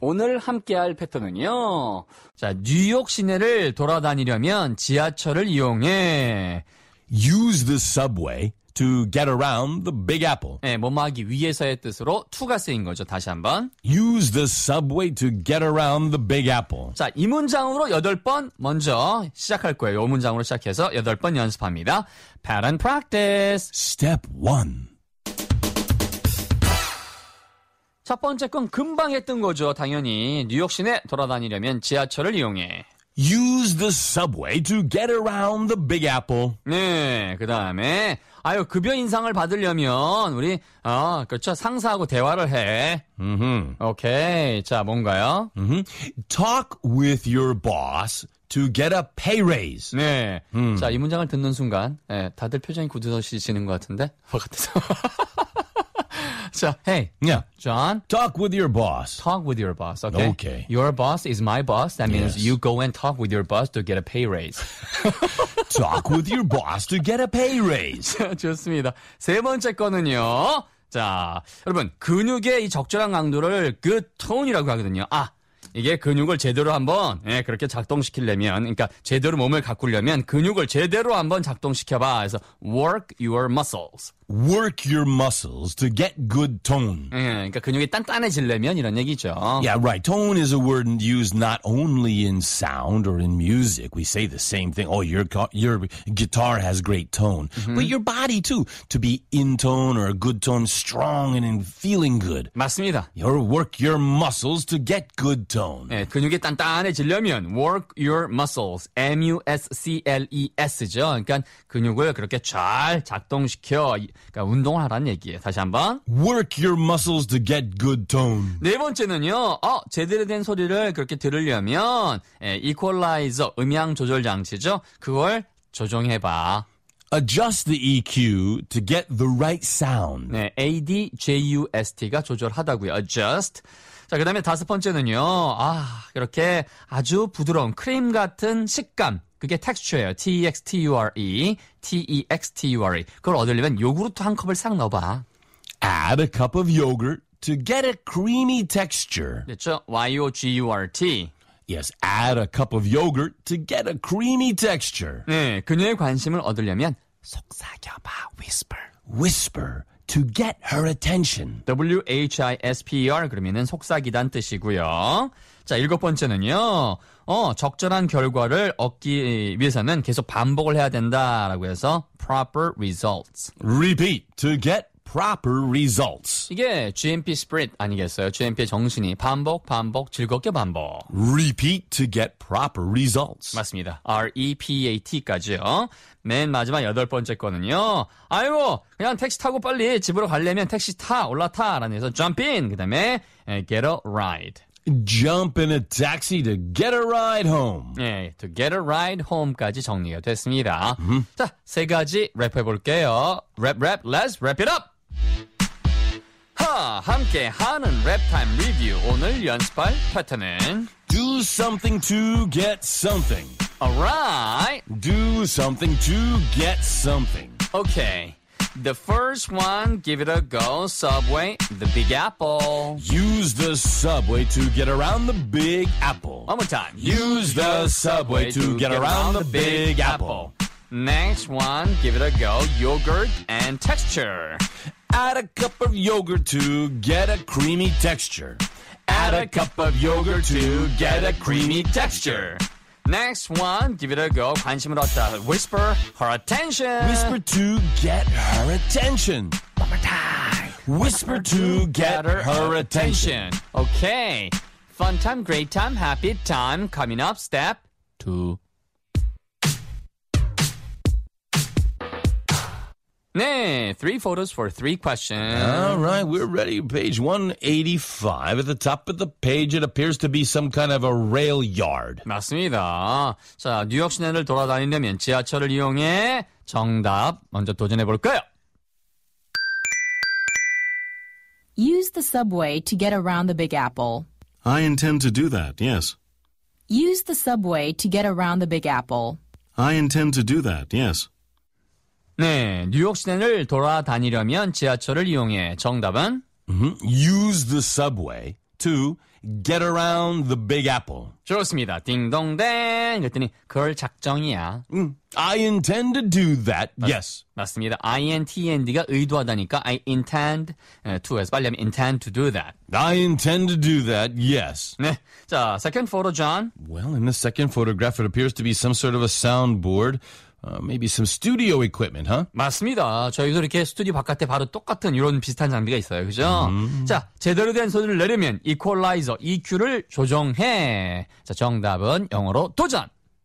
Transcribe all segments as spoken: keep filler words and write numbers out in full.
오늘 함께할 패턴은요. 자, 뉴욕 시내를 돌아다니려면 지하철을 이용해. Use the subway to get around the Big Apple. 네, 뭐뭐하기 위해서의 뜻으로 to가 쓰인 거죠. 다시 한번. Use the subway to get around the Big Apple. 자, 이 문장으로 여덟 번 먼저 시작할 거예요. 이 문장으로 시작해서 여덟 번 연습합니다. Pattern practice. Step one. 첫 번째 건 금방 했던 거죠. 당연히 뉴욕 시내 돌아다니려면 지하철을 이용해. Use the subway to get around the Big Apple. 네, 그 다음에 아유 급여 인상을 받으려면 우리 어 그렇죠 상사하고 대화를 해. Mm-hmm. 오케이, 자 뭔가요? Mm-hmm. Talk with your boss to get a pay raise. 네, 음. 자 이 문장을 듣는 순간 네, 다들 표정이 굳어지시는 것 같은데 바깥에서. 자, hey, Yeah. John. Talk with your boss. Talk with your boss, okay? Okay. Your boss is my boss. That means Yes. you go and talk with your boss to get a pay raise. Talk with your boss to get a pay raise. 좋습니다. 세 번째 거는요. 자, 여러분 근육의 이 적절한 강도를 good tone이라고 하거든요. 아, 이게 근육을 제대로 한번 예, 그렇게 작동시키려면, 그러니까 제대로 몸을 가꾸려면 근육을 제대로 한번 작동시켜봐. 그래서 work your muscles. Work your muscles to get good tone. 예, 그러니까 근육이 단단해지려면 이런 얘기죠. Yeah, right. Tone is a word used not only in sound or in music. We say the same thing. Oh, your your guitar has great tone. Mm-hmm. But your body too, to be in tone or a good tone, strong and in feeling good. 맞습니다. Or work your muscles to get good tone. 예, 근육이 단단해지려면 work your muscles, M U S C L E S죠. 그러니까 근육을 그렇게 잘 작동시켜. 그러니까 운동을 하라는 얘기예요. 다시 한번. Work your muscles to get good tone. 네 번째는요. 어, 제대로 된 소리를 그렇게 들으려면 예, 이퀄라이저, 음향 조절 장치죠. 그걸 조정해봐. Adjust the E Q to get the right sound. 네, A D J U S T가 조절하다고요. Adjust. 자, 그 다음에 다섯 번째는요. 아, 이렇게 아주 부드러운 크림 같은 식감. 그게 texture예요. T E X T U R E, T E X T U R E. 그걸 얻으려면 요구르트 한 컵을 싹 넣어봐. Add a cup of yogurt to get a creamy texture. 됐죠? Y O G U R T. Yes, add a cup of yogurt to get a creamy texture. 네, 그녀의 관심을 얻으려면 속삭여봐. Whisper. Whisper to get her attention. W H I S P E R 그러면은 속삭이란 뜻이고요. 자, 일곱 번째는요. 어, 적절한 결과를 얻기 위해서는 계속 반복을 해야 된다라고 해서 proper results. Repeat to get proper results. 이게 G M P spirit 아니겠어요? G M P의 정신이 반복, 반복, 즐겁게 반복. Repeat to get proper results. 맞습니다. R E P A T까지요. 맨 마지막 여덟 번째 거는요. 아이고, 그냥 택시 타고 빨리 집으로 가려면 택시 타, 올라타. 라는 해서 jump in. 그 다음에 get a ride. Jump in a taxi to get a ride home. 네, to get a ride home까지 정리가 됐습니다. Mm-hmm. 자, 세 가지 랩 해볼게요. 랩, 랩, let's wrap it up! 하, 함께 하는 랩타임 리뷰. 오늘 연습할 패턴은 Do something to get something. Alright. Do something to get something. Okay. The first one, give it a go. Subway, the Big Apple. Use the subway to get around the Big Apple. One more time. Use the subway to get around the Big Apple. Next one, give it a go. Yogurt and texture. Add a cup of yogurt to get a creamy texture. Add a cup of yogurt to get a creamy texture. Next one, give it a go. 관심을 얻다. Whisper her attention. Whisper to get her attention. One more time. Whisper to get her attention. Okay. Fun time, great time, happy time. Coming up, step two. 네, three photos for three questions. All right, we're ready. Page one eighty-five. At the top of the page, it appears to be some kind of a rail yard. 맞습니다. 자, 뉴욕 시내를 돌아다니려면 지하철을 이용해 정답 먼저 도전해 볼까요? Use the subway to get around the Big Apple. I intend to do that, yes. Use the subway to get around the Big Apple. I intend to do that, yes. 네, 뉴욕 시내를 돌아다니려면 지하철을 이용해. 정답은? Mm-hmm. Use the subway to get around the big apple. 좋습니다. 딩동댕. 그랬더니 그럴 작정이야. Mm, I intend to do that. Yes. 맞습니다. intend가 의도하다니까 I intend to 해서 빨리 하면 intend to do that. I intend to do that. Yes. 네. 자, second photo, John. Well, in the second photograph, it appears to be some sort of a soundboard. Uh, maybe some studio equipment, huh? 맞습니다. 저희도 이렇게 스튜디오 바깥에 바로 똑같은 이런 비슷한 장비가 있어요. 그죠? 음. 자, 제대로 된 소리를 내려면 이퀄라이저, 이큐를 조정해. 자, 정답은 영어로 도전.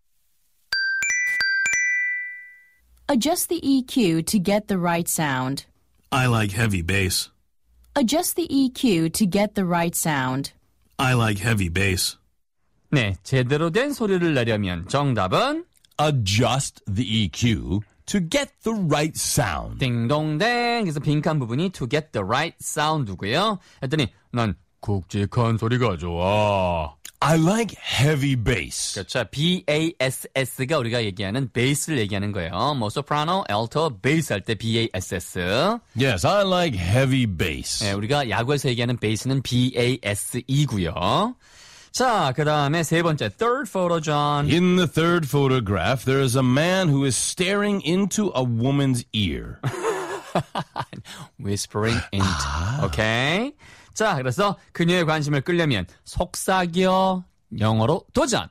Adjust the E Q to get the right sound. I like heavy bass. Adjust the E Q to get the right sound. I like heavy bass. 네, 제대로 된 소리를 내려면 정답은 Adjust the E Q to get the right sound. 딩동댕. 그래서 빈칸 부분이 to get the right sound고요. 했더니 난 굵직한 소리가 좋아. I like heavy bass. 그렇죠. B-A-S-S가 우리가 얘기하는 베이스를 얘기하는 거예요. 뭐 소프라노, 알토, 베이스 할 때 B-A-S-S. Yes, I like heavy bass. 네, 우리가 야구에서 얘기하는 베이스는 B-A-S-E고요. 자, 그 다음에 세 번째, third photo, John. In the third photograph, there is a man who is staring into a woman's ear. Whispering into. 오케이. 자, 그래서 그녀의 관심을 끌려면 속삭여 영어로 도전.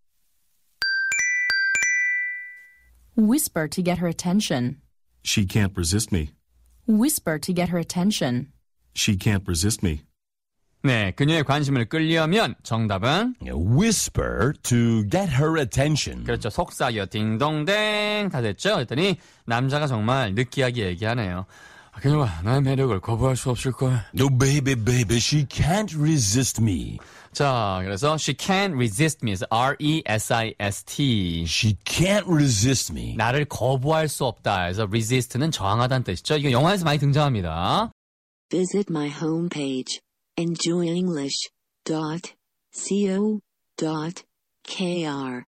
Whisper to get her attention. She can't resist me. Whisper to get her attention. She can't resist me. 네, 그녀의 관심을 끌려면 정답은 Whisper to get her attention. 그렇죠. 속삭여 딩동댕 다 됐죠? 그랬더니 남자가 정말 느끼하게 얘기하네요. 아, 그녀가 나의 매력을 거부할 수 없을걸. No, baby, baby, she can't resist me. 자, 그래서 she can't resist me. R-E-S-I-S-T. She can't resist me. 나를 거부할 수 없다. 그래서 resist는 저항하다는 뜻이죠. 이거 영화에서 많이 등장합니다. Visit my homepage. enjoy english dot co dot k r